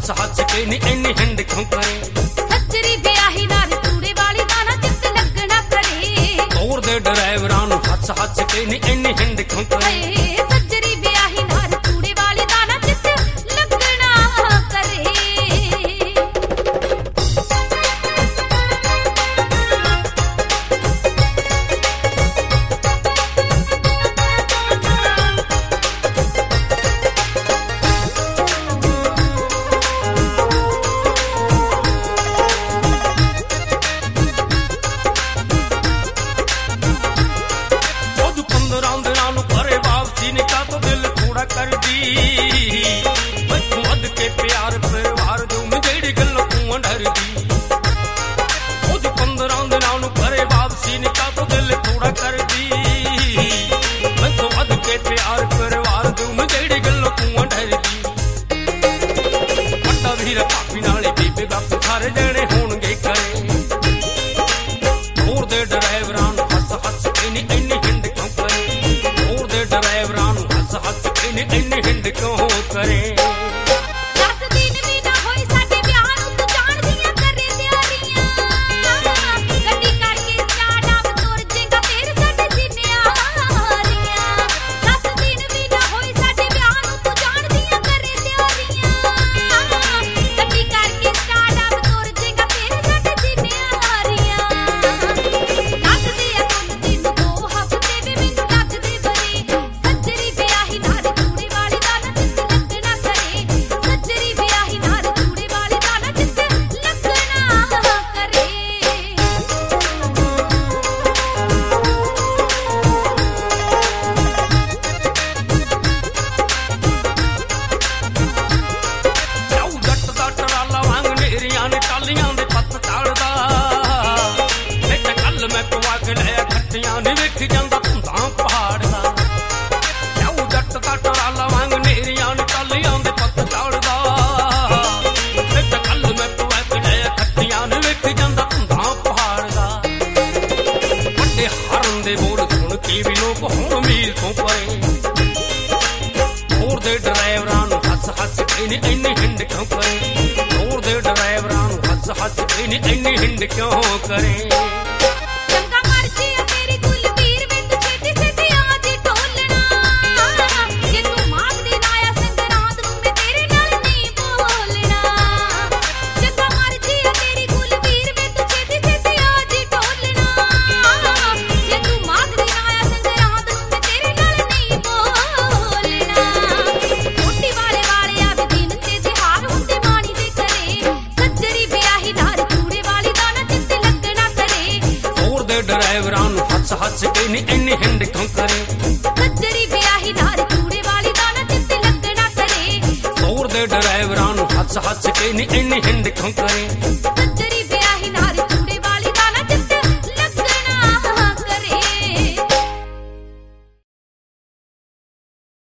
हस हस के नी इन्नी हिंड क्यों करे। सज्जरी ब्याही नाल चूड़े वाली दा ना चित लगना करे। तोर दे ड्राइवरां नूं हस हस के नी इन्नी हिंड क्यों करे। सज्जरी ब्याही नाल चूड़े वाली दा ना चित लगना करे। इन्नी हिंड क्यों करे। चंगा मर्जी है तेरी गुलबीर विच छेती छेती आज ढोलना। जे तू मांगदी आया संगरांद नूं मैं तेरे नाल नहीं बोलना। चंगा मर्जी है तेरी गुलबीर विच छेती छेती आज ढोलना। जे तू मांगदी आया संगरांद नूं मैं तेरे नाल नहीं बोलना। मोटी वाले आ भी दिन ते जिहार हुंदे माणी दे करे। सज्जरी ब्याही नाल ड्राइवरां नूं हस हस के नी इन्नी हिंड क्यों करे। सज्जरी ब्याही नाल चूड़े वाली दा ना चित लगना करे। तोर दे ड्राइवरां नूं हस हस के नी इन्नी हिंड क्यों करे।